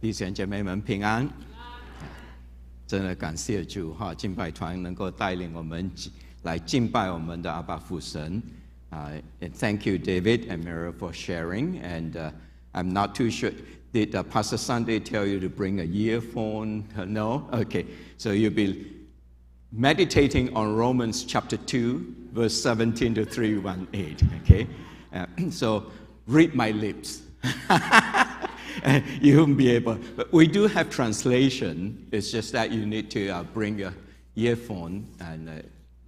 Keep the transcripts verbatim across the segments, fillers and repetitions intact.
弟兄姐妹们平安，真的感谢主哈！敬拜团能够带领我们来敬拜我们的阿爸父神啊、uh, Thank you, David and Mira, for sharing. And uh, I'm not too sure. Did uh, Pastor Sunday tell you to bring a earphone? Uh, no? Okay. So you'll be meditating on Romans chapter two, verse seventeen to three eighteen. Okay. Uh, so read my lips. You won't be able. But we do have translation. It's just that you need to uh, bring your earphone and uh,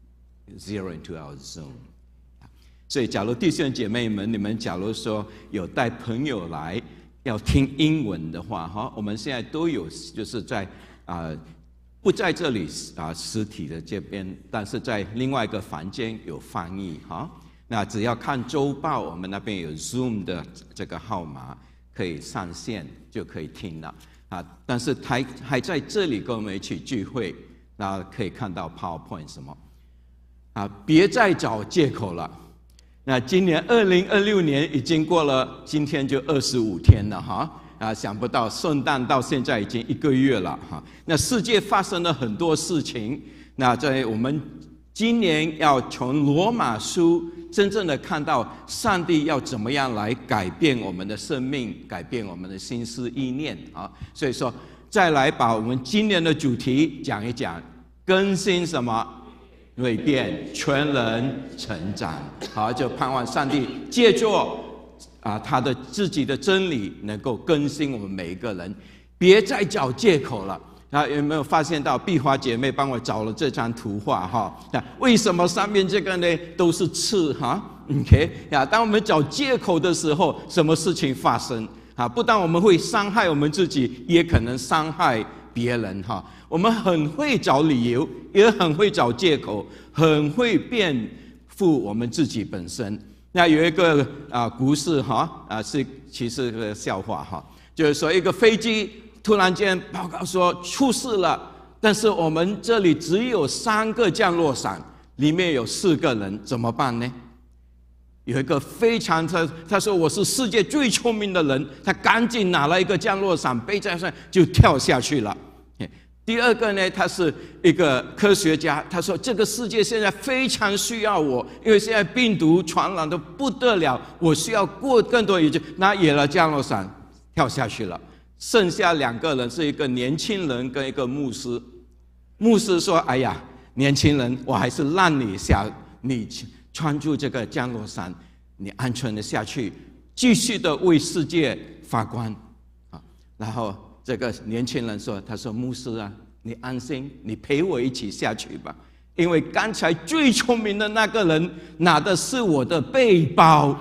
zero into our Zoom. 所以，假如弟兄姐妹们，你们假如说有带朋友来要听英文的话，哈，我们现在都有，就是在啊、呃，不在这里啊、呃、实体的这边，但是在另外一个房间有翻译哈。那只要看周报，我们那边有 Zoom 的这个号码。可以上线就可以听了啊！但是还还在这里跟我们一起聚会，那可以看到 PowerPoint 什么啊？别再找借口了。那今年二零二六年已经过了，今天就二十五天了哈啊！想不到圣诞到现在已经一个月了哈。那世界发生了很多事情，那在我们今年要从罗马书。真正的看到上帝要怎么样来改变我们的生命，改变我们的心思意念啊！所以说，再来把我们今年的主题讲一讲，更新什么？蜕变，全人成长。好，就盼望上帝借助啊他的自己的真理，能够更新我们每一个人，别再找借口了。啊，有没有发现到碧华姐妹帮我找了这张图画哈？那为什么上面这个呢都是刺哈 ？OK 呀，当我们找借口的时候，什么事情发生啊？不但我们会伤害我们自己，也可能伤害别人哈。我们很会找理由，也很会找借口，很会辩护我们自己本身。那有一个啊故事哈啊，是其实是个笑话哈，就是说一个飞机。突然间报告说出事了，但是我们这里只有三个降落伞，里面有四个人，怎么办呢？有一个非常他他说我是世界最聪明的人，他赶紧拿了一个降落伞背在上就跳下去了。第二个呢，他是一个科学家，他说这个世界现在非常需要我，因为现在病毒传染的不得了，我需要过更多研究，拿野了降落伞跳下去了。剩下两个人是一个年轻人跟一个牧师。牧师说：“哎呀，年轻人，我还是让你下，你穿住这个降落伞，你安全的下去，继续的为世界发光。”啊，然后这个年轻人说：“他说牧师啊，你安心，你陪我一起下去吧，因为刚才最聪明的那个人拿的是我的背包。”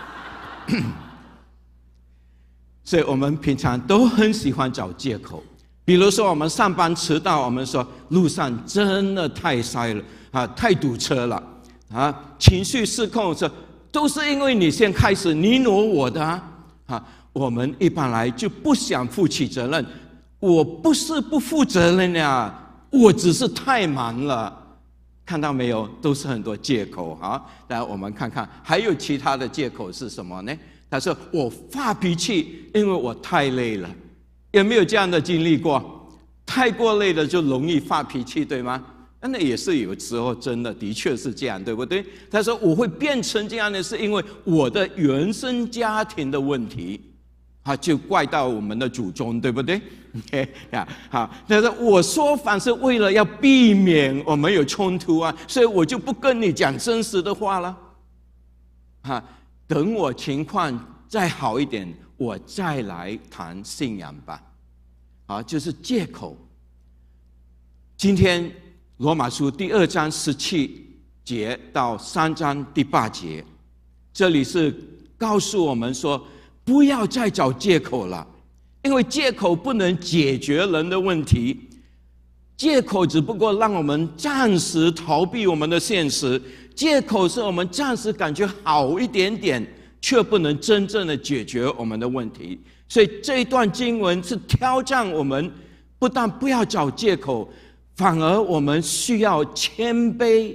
所以我们平常都很喜欢找借口，比如说我们上班迟到，我们说路上真的太塞了啊，太堵车了啊，情绪失控说都是因为你先开始你挪我的啊，啊，我们一般来就不想负起责任，我不是不负责任呀，我只是太忙了，看到没有，都是很多借口啊。来，我们看看还有其他的借口是什么呢？他说：“我发脾气，因为我太累了。”有没有这样的经历过？太过累了就容易发脾气，对吗？那也是有时候真的，的确是这样，对不对？他说：“我会变成这样的，是因为我的原生家庭的问题。”啊，就怪到我们的祖宗，对不对 ？OK 呀，好。他说：“我说反是为了要避免我们有冲突啊，所以我就不跟你讲真实的话了。”哈。等我情况再好一点，我再来谈信仰吧。啊，就是借口。今天罗马书第二章十七节到三章第八节，这里是告诉我们说，不要再找借口了，因为借口不能解决人的问题，借口只不过让我们暂时逃避我们的现实。借口是我们暂时感觉好一点点，却不能真正的解决我们的问题。所以这一段经文是挑战我们，不但不要找借口，反而我们需要谦卑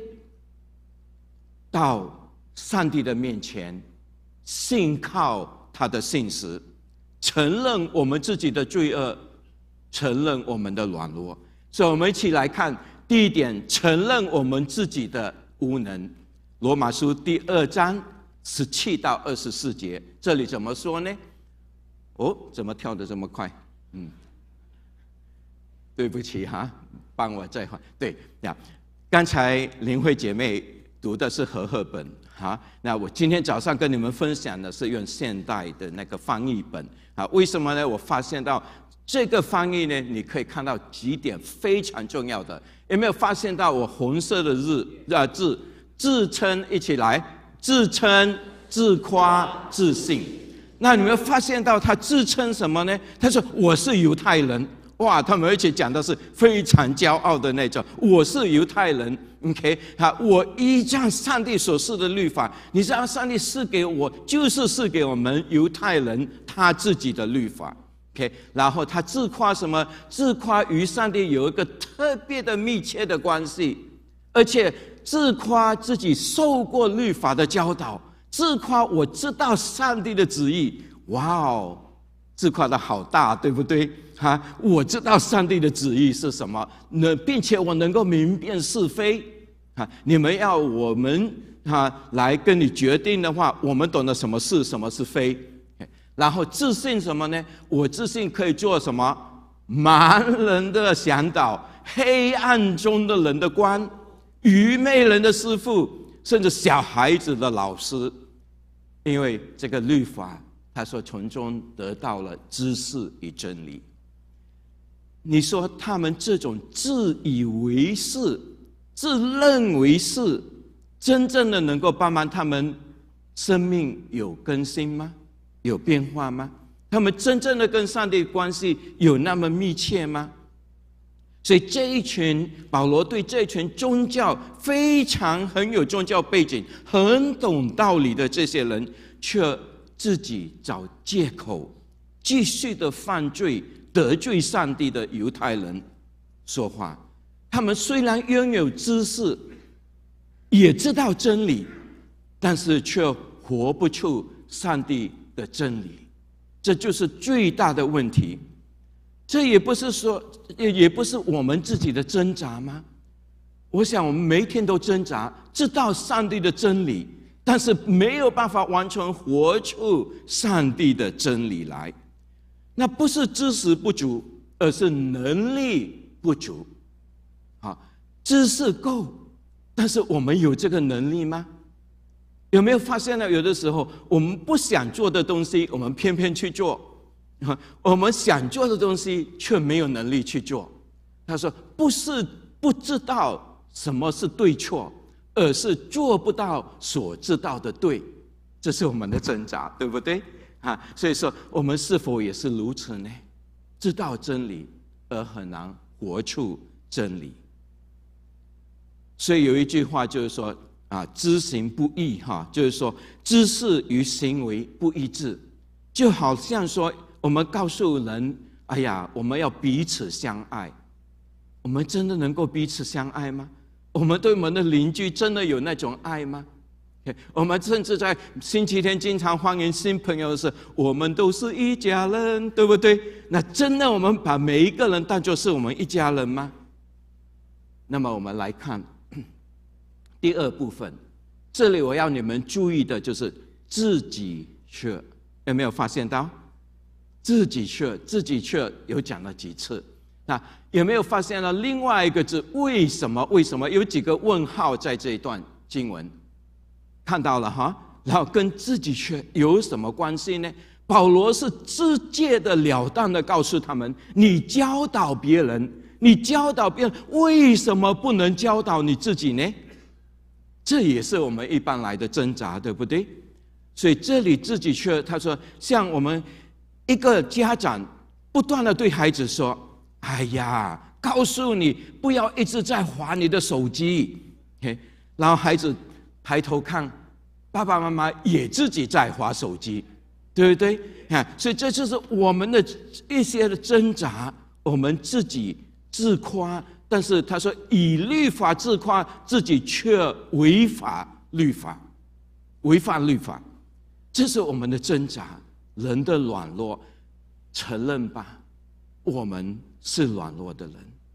到上帝的面前，信靠他的信实， 承认我们自己的罪恶，承认我们的软弱。所以我们一起来看第一点，承认我们自己的无能。罗马书第二章十七到二十四节，这里怎么说呢？哦，怎么跳得这么快？嗯，对不起哈，帮我再换。对呀，刚才林慧姐妹读的是和合本哈，那我今天早上跟你们分享的是用现代的那个翻译本啊。为什么呢？我发现到这个翻译呢，你可以看到几点非常重要的。有没有发现到我红色的日啊字？自称，一起来，自称、自夸、自信。那你们发现到他自称什么呢？他说我是犹太人。哇，他们而且讲的是非常骄傲的那种，我是犹太人 ，OK， 好，我依照上帝所赐的律法，你知道上帝赐给我，就是赐给我们犹太人他自己的律法 ，OK， 然后他自夸什么？自夸与上帝有一个特别的密切的关系，而且自夸自己受过律法的教导，自夸我知道上帝的旨意，哇哦！自夸的好大，对不对？哈，我知道上帝的旨意是什么，那并且我能够明辨是非。哈，你们要我们哈来跟你决定的话，我们懂得什么是什么是非。然后自信什么呢？我自信可以做什么？盲人的向导，黑暗中的人的光，愚昧人的师傅，甚至小孩子的老师。因为这个律法。他说从中得到了知识与真理。你说他们这种自以为是、自认为是，真正的能够帮忙他们生命有更新吗？有变化吗？他们真正的跟上帝关系有那么密切吗？所以这一群保罗对这一群宗教非常很有宗教背景、很懂道理的这些人，却自己找借口，继续的犯罪，得罪上帝的犹太人说话。他们虽然拥有知识，也知道真理，但是却活不出上帝的真理，这就是最大的问题。这也不是说，也不是我们自己的挣扎吗？我想我们每一天都挣扎，知道上帝的真理，但是没有办法完全活出上帝的真理来。那不是知识不足，而是能力不足。啊，知识够，但是我们有这个能力吗？有没有发现呢？有的时候我们不想做的东西，我们偏偏去做；我们想做的东西，却没有能力去做。他说，不是不知道什么是对错，而是做不到所知道的对，这是我们的挣扎，对不对？啊，所以说我们是否也是如此呢？知道真理而很难活出真理。所以有一句话就是说啊，知行不一哈，就是说知识与行为不一致，就好像说我们告诉人，哎呀，我们要彼此相爱，我们真的能够彼此相爱吗？我们对我们的邻居真的有那种爱吗？我们甚至在星期天经常欢迎新朋友的时候，我们都是一家人，对不对？那真的我们把每一个人当作是我们一家人吗？那么我们来看第二部分，这里我要你们注意的就是自己却，有没有发现到？自己却，自己却有讲了几次？那有没有发现了另外一个字？为什么？为什么？有几个问号在这一段经文？看到了哈，然后跟自己却有什么关系呢？保罗是直接的了当的告诉他们：你教导别人，你教导别人，为什么不能教导你自己呢？这也是我们一般来的挣扎，对不对？所以这里自己却他说，像我们一个家长不断的对孩子说：哎呀，告诉你不要一直在滑你的手机， okay? 然后孩子抬头看，爸爸妈妈也自己在滑手机，对不对？所以这就是我们的一些的挣扎，我们自己自夸，但是他说以律法自夸，自己却违法律法，违反律法，这是我们的挣扎，人的软弱。 承认吧，我们是软弱的人。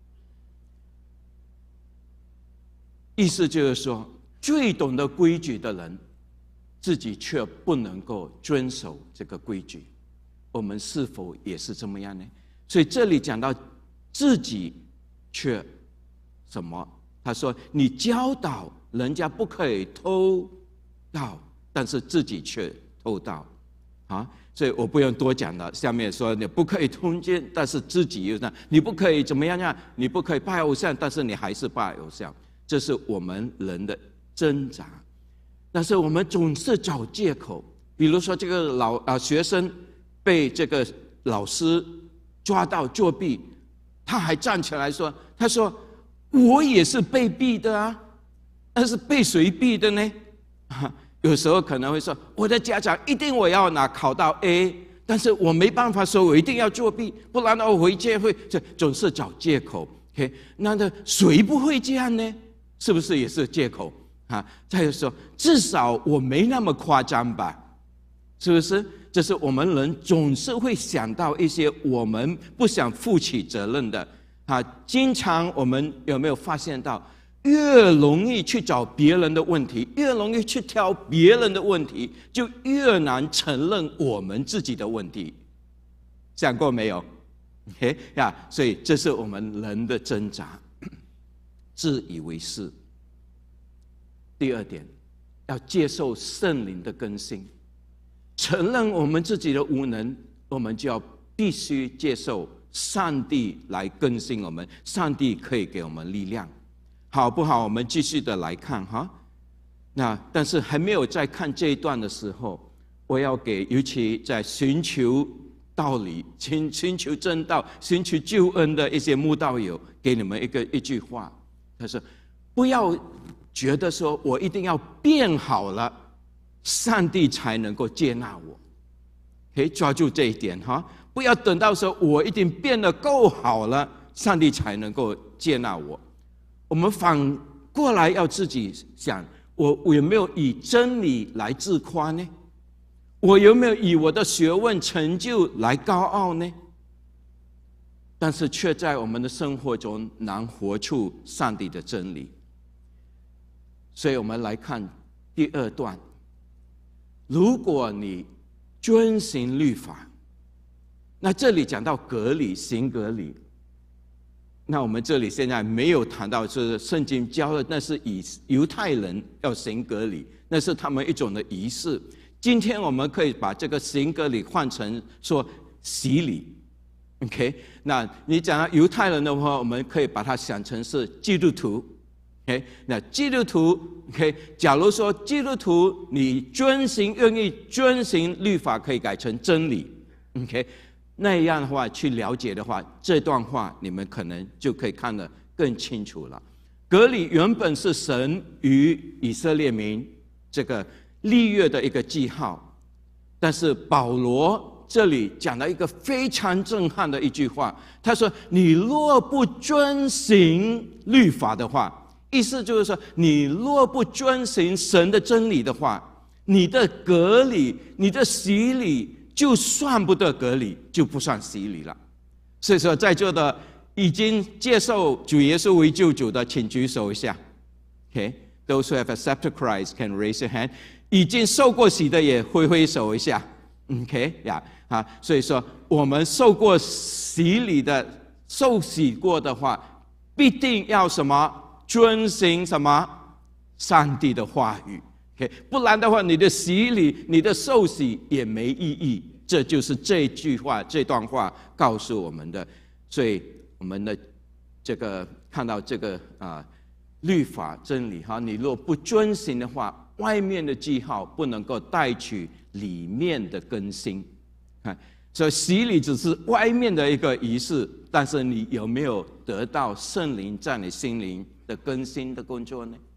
意思就是说，最懂得规矩的人，自己却不能够遵守这个规矩。我们是否也是这么样呢？所以这里讲到自己却什么？他说：“你教导人家不可以偷盗，但是自己却偷盗。”啊，所以我不用多讲了。下面说你不可以通奸，但是自己又那，你不可以怎么样呀？你不可以拜偶像，但是你还是拜偶像。这是我们人的挣扎，但是我们总是找借口。比如说，这个老啊学生被这个老师抓到作弊，他还站起来说：“他说我也是被逼的啊，但是被谁逼的呢？”啊，有时候可能会说：“我的家长一定我要拿考到 A， 但是我没办法说我一定要作弊，不然的话我回家会这总是找借口。” OK， 那那谁不会这样呢？是不是也是借口啊？再有说，至少我没那么夸张吧？是不是？这是我们人总是会想到一些我们不想负起责任的啊。经常我们有没有发现到，越容易去找别人的问题，越容易去挑别人的问题，就越难承认我们自己的问题。想过没有？ OK 呀，所以这是我们人的挣扎。自以为是。第二点，要接受圣灵的更新，承认我们自己的无能，我们就要必须接受上帝来更新我们，上帝可以给我们力量，好不好？我们继续的来看哈。那但是还没有在看这一段的时候，我要给尤其在寻求道理、寻寻求正道、寻求救恩的一些慕道友，给你们一个一句话。他说：“不要觉得说我一定要变好了，上帝才能够接纳我。可以抓住这一点哈，不要等到说我一定变得够好了，上帝才能够接纳我。我们反过来要自己想，我我有没有以真理来自夸呢？我有没有以我的学问成就来高傲呢？但是却在我们的生活中难活出上帝的真理。所以我们来看第二段，如果你遵行律法，那这里讲到隔离，行隔离。那我们这里现在没有谈到，是圣经教的，那是以犹太人要行隔离，那是他们一种的仪式。今天我们可以把这个行隔离换成说洗礼。OK， 那你讲到犹太人的话，我们可以把它想成是基督徒。OK， 那基督徒 OK， 假如说基督徒你遵行愿意遵行律法，可以改成真理。OK， 那样的话去了解的话，这段话你们可能就可以看得更清楚了。隔离原本是神与以色列民这个立约的一个记号，但是保罗这里讲了一个非常震撼的一句话，他说：“你若不遵行律法的话，意思就是说，你若不遵行神的真理的话，你的隔离、你的洗礼就算不得隔离，就不算洗礼了。”所以说，在座的已经接受主耶稣为救主的，请举手一下。Okay， those who have accepted Christ can raise your hand。已经受过洗的也挥挥手一下。OK 呀、yeah, 啊，所以说我们受过洗礼的、受洗过的话，必定要什么？遵行什么？上帝的话语。OK， 不然的话，你的洗礼、你的受洗也没意义。这就是这句话、这段话告诉我们的。所以我们的这个看到这个啊律法真理哈，你若不遵行的话，外面的记号不能够带取里面的更新。所以洗礼只是外面的一个仪式，但是你有没有得到圣灵在你心灵的更新的工作呢？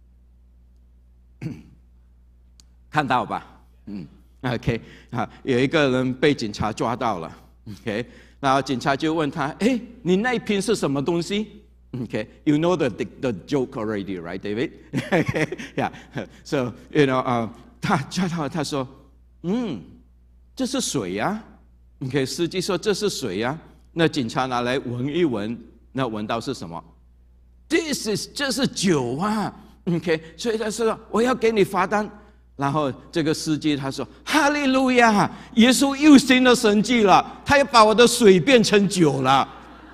看到吧？嗯 ，OK， 啊，有一个人被警察抓到了 ，OK， 然后警察就问他：“哎，你那一瓶是什么东西 ？”Okay, you know the the joke already, right, David? Yeah. So you know, 呃、uh, 他抓到他说，嗯，这是水呀、啊。 OK， 司机说这是水呀、啊，那警察拿来闻一闻，那闻到是什么 ？This is 这是酒啊 ，OK， 所以他说我要给你罚单。然后这个司机他说：“哈利路亚，耶稣又行了神迹了，他要把我的水变成酒了。”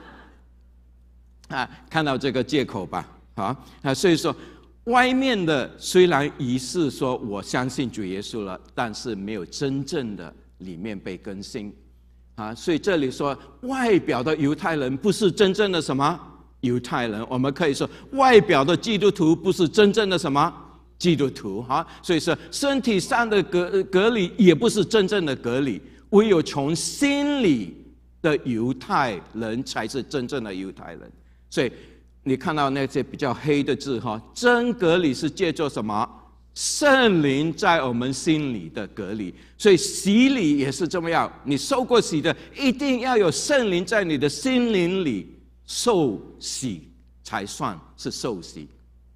啊，看到这个借口吧？啊啊，所以说外面的虽然仪式说我相信主耶稣了，但是没有真正的里面被更新啊。所以这里说外表的犹太人不是真正的什么犹太人，我们可以说外表的基督徒不是真正的什么。基督徒哈，所以说身体上的隔隔离也不是真正的隔离，唯有从心里的犹太人才是真正的犹太人。所以你看到那些比较黑的字哈，真隔离是借助什么？圣灵在我们心里的隔离。所以洗礼也是这么样，你受过洗的，一定要有圣灵在你的心灵里受洗，才算是受洗。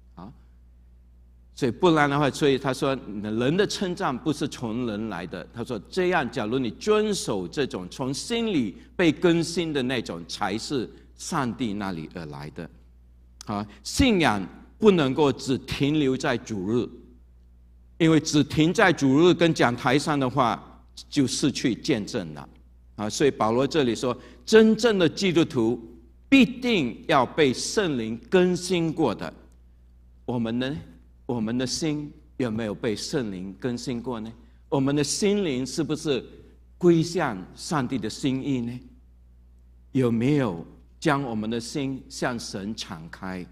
所以不然的话，所以他说人的称赞不是从人来的。他说这样，假如你遵守这种从心里被更新的那种，才是上帝那里而来的。啊，信仰不能够只停留在主日，因为只停在主日跟讲台上的话，就失去见证了。啊，所以保罗这里说，真正的基督徒必定要被圣灵更新过的。我们呢？我们的心有没有被圣灵更新过呢？我们的心灵是不是归向上帝的心意呢？有没有将我们的心向神敞开，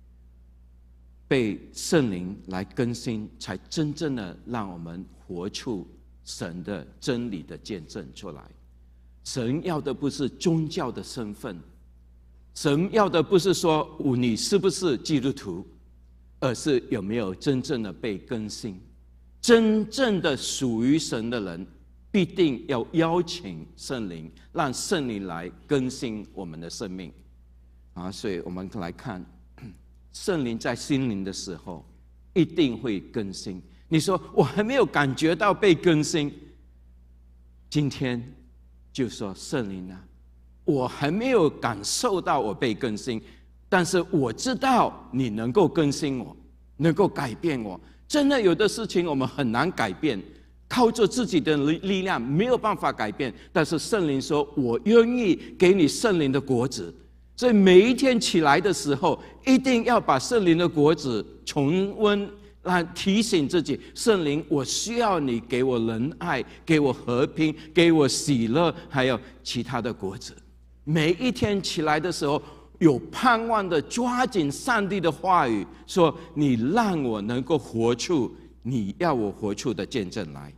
被圣灵来更新，才真正的让我们活出神的真理的见证出来？神要的不是宗教的身份，神要的不是说你是不是基督徒，而是有没有真正的被更新。真正的属于神的人，必定要邀请圣灵，让圣灵来更新我们的生命啊！所以我们来看，圣灵在心灵的时候，一定会更新。你说我还没有感觉到被更新，今天就说圣灵啊，我还没有感受到我被更新，但是我知道你能够更新我，能够改变我。真的有的事情我们很难改变，靠着自己的力量没有办法改变，但是圣灵说我愿意给你圣灵的果子。所以每一天起来的时候，一定要把圣灵的果子重温，来提醒自己，圣灵我需要你给我仁爱，给我和平，给我喜乐，还有其他的果子。每一天起来的时候，有盼望的抓紧上帝的话语，说你让我能够活出你要我活出的见证来。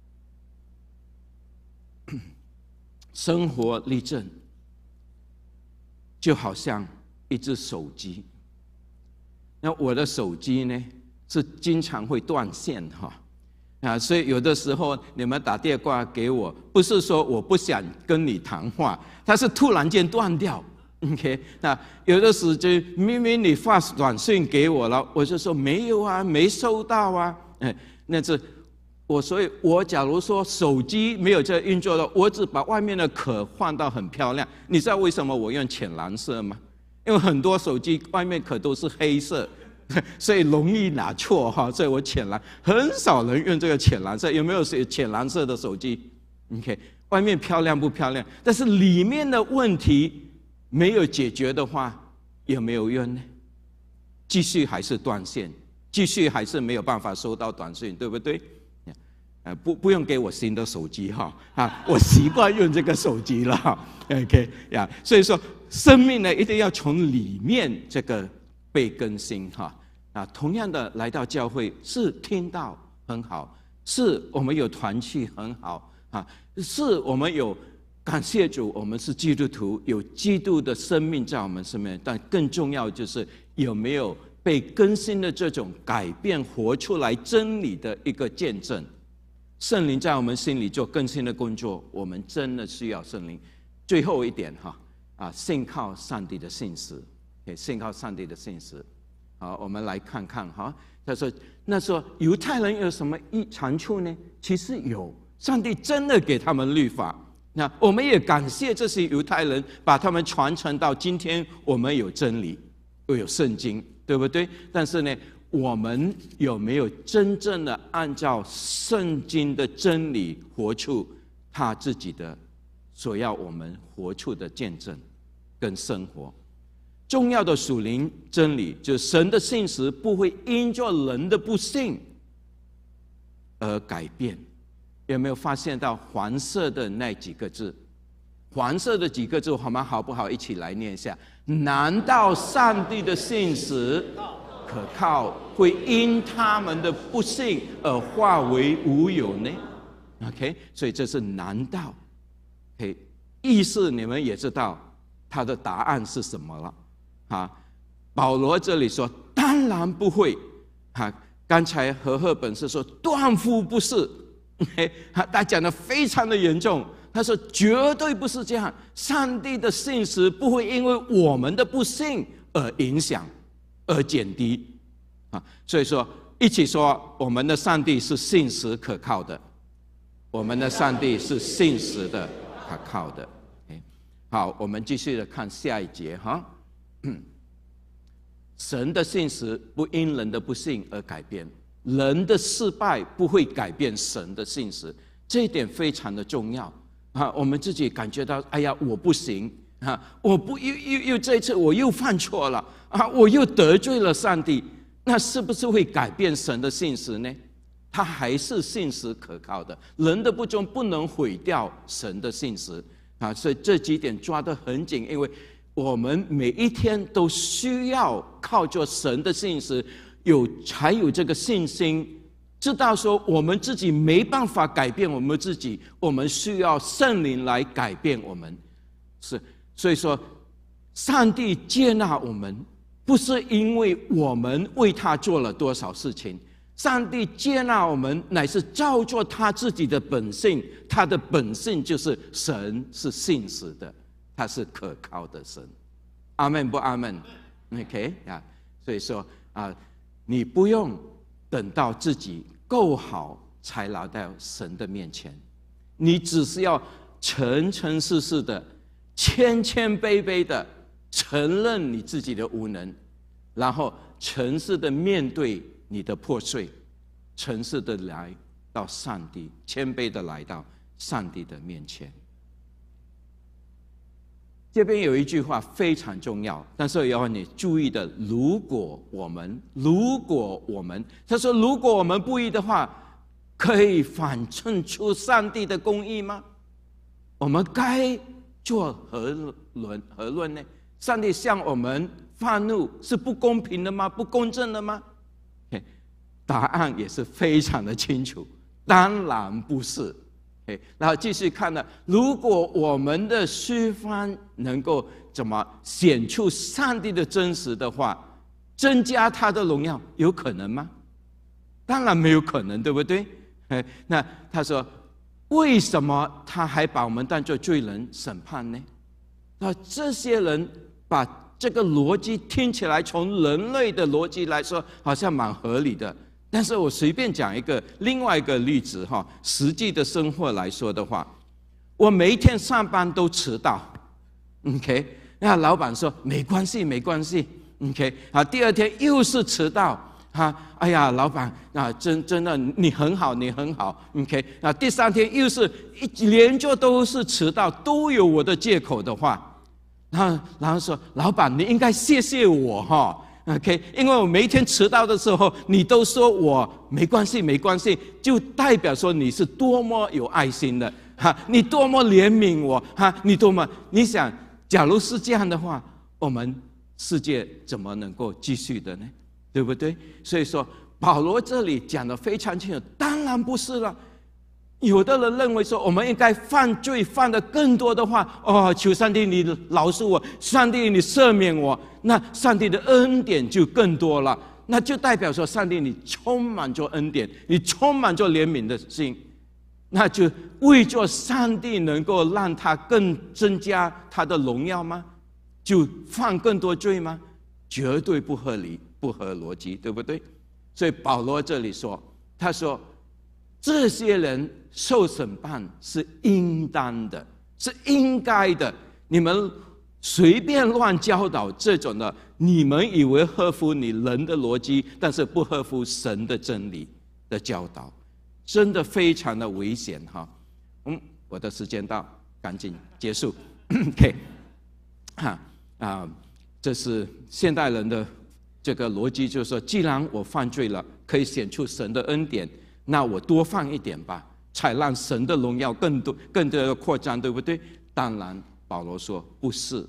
生活例证就好像一只手机，那我的手机呢是经常会断线哈啊，所以有的时候你们打电话给我，不是说我不想跟你谈话，它是突然间断掉。OK， 那有的时候就明明你发短信给我了，我就说没有啊，没收到啊。哎，那是我，所以我假如说手机没有在运作了，我只把外面的壳换到很漂亮。你知道为什么我用浅蓝色吗？因为很多手机外面壳都是黑色，所以容易拿错哈。所以我浅蓝，很少人用这个浅蓝色。有没有浅蓝色的手机 ？OK， 外面漂亮不漂亮？但是里面的问题没有解决的话，有没有用呢？继续还是断线，继续还是没有办法收到短信，对不对？呃，不不用给我新的手机哈啊，我习惯用这个手机了哈。OK 呀，所以说生命呢一定要从里面这个被更新哈啊。同样的来到教会是听到很好，是我们有团契很好啊，是我们有。感谢主，我们是基督徒，有基督的生命在我们身边，但更重要就是有没有被更新的这种改变，活出来真理的一个见证。圣灵在我们心里做更新的工作，我们真的需要圣灵。最后一点哈啊，信靠上帝的信实，也信靠上帝的信实。好，我们来看看哈。他说，那说犹太人有什么异长处呢？其实有，上帝真的给他们律法。 那我们也感谢这些犹太人，把他们传承到今天，我们有真理，又有圣经，对不对？但是呢，我们有没有真正的按照圣经的真理活出他自己的所要我们活出的见证跟生活？重要的属灵真理就是神的信实不会因着人的不信而改变。有没有发现到黄色的那几个字？黄色的几个字，我们好不好一起来念一下？难道上帝的信实可靠会因他们的不信而化为无有呢？ OK， 所以这是难道。OK， 意思你们也知道他的答案是什么了啊？保罗这里说当然不会啊。刚才和赫本是说断乎不是。他讲得非常的严重，他说绝对不是这样，上帝的信实不会因为我们的不信而影响而减低啊。所以说一起说，我们的上帝是信实可靠的，我们的上帝是信实的可靠的。好，我们继续的看下一节哈。神的信实不因人的不信而改变，人的失败不会改变神的信实，这一点非常的重要啊！我们自己感觉到，哎呀，我不行啊，我不又又又这一次我又犯错了啊，我又得罪了上帝，那是不是会改变神的信实呢？他还是信实可靠的，人的不忠不能毁掉神的信实啊！所以这几点抓得很紧，因为我们每一天都需要靠着神的信实。有才有这个信心，知道说我们自己没办法改变我们自己，我们需要圣灵来改变我们。是，所以说，上帝接纳我们，不是因为我们为他做了多少事情，上帝接纳我们，乃是照着他自己的本性，他的本性就是神是信实的，他是可靠的神。阿们不阿们 ？OK 啊，所以说啊。你不用等到自己够好才来到神的面前，你只是要诚诚实实的、谦谦卑卑的承认你自己的无能，然后诚实的面对你的破碎，诚实的来到上帝，谦卑的来到上帝的面前。这边有一句话非常重要，但是要你注意的，如果我们如果我们他说如果我们不义的话，可以反衬出上帝的公义吗？我们该做何论何论呢？上帝向我们发怒是不公平的吗？不公正的吗？答案也是非常的清楚，当然不是。然后继续看呢，如果我们的虚方能够怎么显出上帝的真实的话，增加他的荣耀，有可能吗？当然没有可能，对不对？那他说，为什么他还把我们当作罪人审判呢？那这些人把这个逻辑听起来，从人类的逻辑来说，好像蛮合理的。但是我随便讲一个另外一个例子哈，实际的生活来说的话，我每一天上班都迟到 ，OK， 那老板说没关系没关系 ，OK， 啊，第二天又是迟到，哈，哎呀，老板啊，真真的你很好你很好 ，OK， 啊，第三天又是一连着都是迟到，都有我的借口的话，然后然后说老板你应该谢谢我哈。OK， 因为我每一天迟到的时候，你都说我没关系，没关系，就代表说你是多么有爱心的哈，你多么怜悯我哈，你多么你想，假如是这样的话，我们世界怎么能够继续的呢？对不对？所以说，保罗这里讲得非常清楚，当然不是了。有的人认为说，我们应该犯罪犯得更多的话，哦，求上帝你饶恕我，上帝你赦免我，那上帝的恩典就更多了，那就代表说，上帝你充满着恩典，你充满着怜悯的心，那就为着上帝能够让他更增加他的荣耀吗？就犯更多罪吗？绝对不合理，不合逻辑，对不对？所以保罗这里说，他说这些人受审判是应当的， 是应该的。你们随便乱教导这种的，你们以为合乎你人的逻辑，但是不合乎神的真理的教导，真的非常的危险哈。嗯，我的时间到，赶紧结束。OK， 啊啊，这是现代人的这个逻辑，就是说，既然我犯罪了，可以显出神的恩典，那我多放一点吧，才让神的荣耀更多、更多的扩张，对不对？当然，保罗说不是，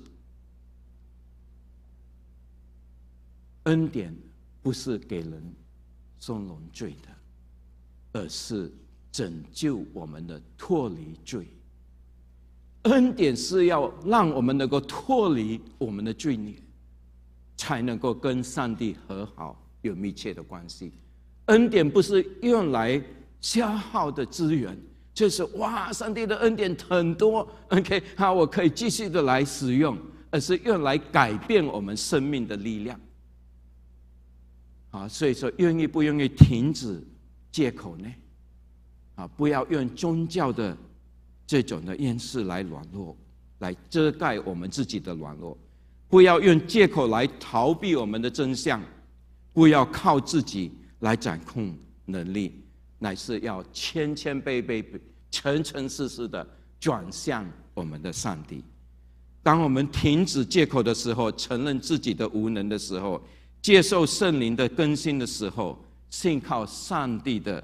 恩典不是给人收容罪的，而是拯救我们的脱离罪。恩典是要让我们能够脱离我们的罪孽，才能够跟上帝和好，有密切的关系。恩典不是用来消耗的资源，就是哇，上帝的恩典很多 ，OK， 好，我可以继续的来使用，而是用来改变我们生命的力量。啊，所以说，愿意不愿意停止借口呢？啊，不要用宗教的这种的掩饰来软弱，来遮盖我们自己的软弱；不要用借口来逃避我们的真相；不要靠自己来掌控能力，乃是要谦谦卑卑、诚诚实实的转向我们的上帝。当我们停止借口的时候，承认自己的无能的时候，接受圣灵的更新的时候，信靠上帝的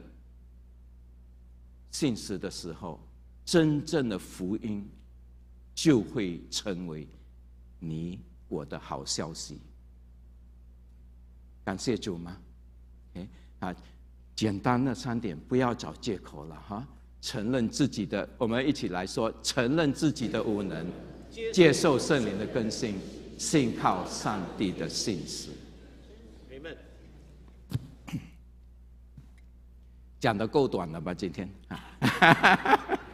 信实的时候，真正的福音就会成为你我的好消息。感谢主吗？ okay， 啊，简单的三点，不要找借口了哈。承认自己的，我们一起来说：承认自己的无能，接受圣灵的更新，信靠上帝的信实。讲得够短了吧？今天啊。